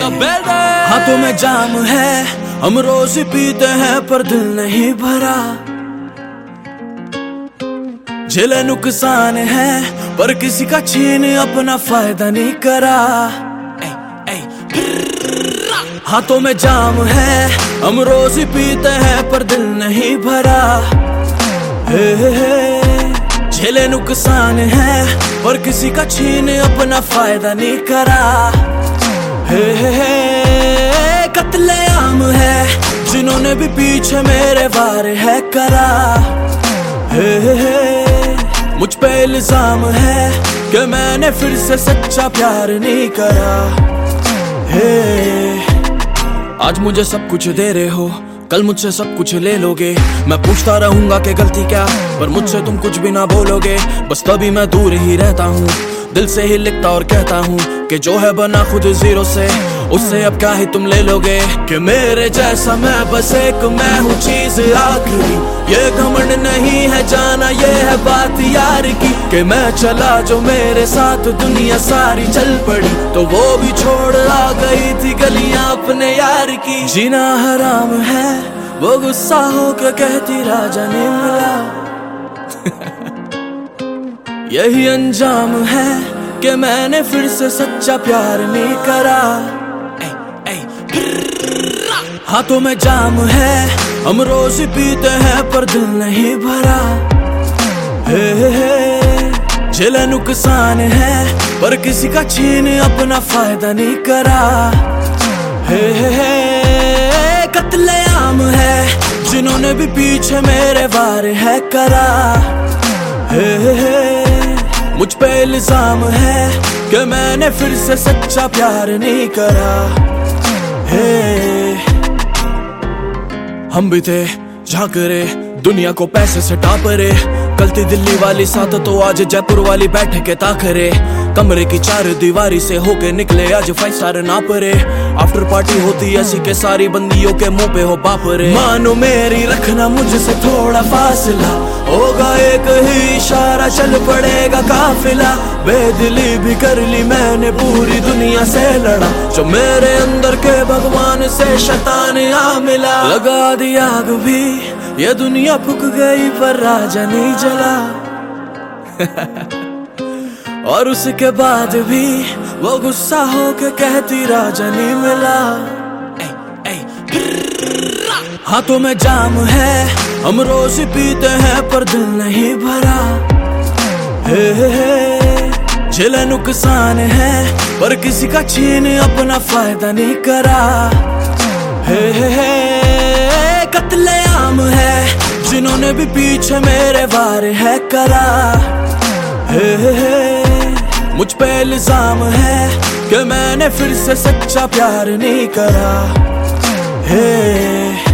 हाथों में जाम है, हम रोज पीते हैं पर दिल नहीं भरा। झेले नुकसान है पर किसी का छीन अपना फायदा नहीं करा। हाथों में जाम है, हम रोज पीते हैं पर दिल नहीं भरा। झेले नुकसान है पर किसी का छीन अपना फायदा नहीं करा। कत्लेआम है जिन्होंने भी पीछे मेरे वार है करा। मुझ पे इल्जाम है कि मैंने फिर से सच्चा प्यार नहीं करा। आज मुझे सब कुछ दे रहे हो, कल मुझसे सब कुछ ले लोगे। मैं पूछता रहूंगा कि गलती क्या, पर मुझसे तुम कुछ भी ना बोलोगे। बस तभी मैं दूर ही रहता हूँ, दिल से ही लिखता और कहता हूँ कि जो है बना खुद जीरो से, उससे अब क्या ही तुम ले लोगे। कि मेरे जैसा मैं बस एक मैं हूँ चीज आखिरी। ये घमंड नहीं है जाना, ये है बात यार की। कि मैं चला जो मेरे साथ दुनिया सारी चल पड़ी, तो वो भी छोड़ आ गई थी गलियां अपने यार की। जीना हराम है वो गुस्सा हो के कहती राजा ने मिला। यही अंजाम है कि मैंने फिर से सच्चा प्यार नहीं करा। हाथों में जाम है, हम रोज पीते हैं पर दिल नहीं भरा। झेले नुकसान है पर किसी का छीन अपना फायदा नहीं करा। कत्लेआम है जिन्होंने भी पीछे मेरे वार है करा। मुझ पे इल्जाम है कि मैंने फिर से सच्चा प्यार नहीं करा। हम भी थे झांकरे दुनिया को पैसे से टापरे। कल थी दिल्ली वाली साथ तो आज जयपुर वाली बैठे के ताखरे। कमरे की चार दीवारी से होके निकले आज 5 स्टार ना परे। आफ्टर पार्टी होती ऐसी के सारी बंदियों के मुंह पे हो बापरे। मानो मेरी रखना मुझसे थोड़ा फासला, होगा एक ही इशारा चल पड़ेगा काफिला। बेदिली भी कर ली मैंने पूरी दुनिया से लड़ा, जो मेरे अंदर के भगवान से शैतान आ मिला। लगा दी आग भी ये दुनिया फूक गई पर राजा नहीं जला। और उसके बाद भी वो गुस्सा हो के कहती राजा नहीं मिला। हाथों में जाम है, हम रोज पीते हैं पर दिल नहीं भरा। झेले नुकसान है पर किसी का छीन अपना फायदा नहीं करा। कत्लेआम है जिन्होंने भी पीछे मेरे वार है करा। मुझ पे इल्जाम है कि मैंने फिर से सच्चा प्यार नहीं करा।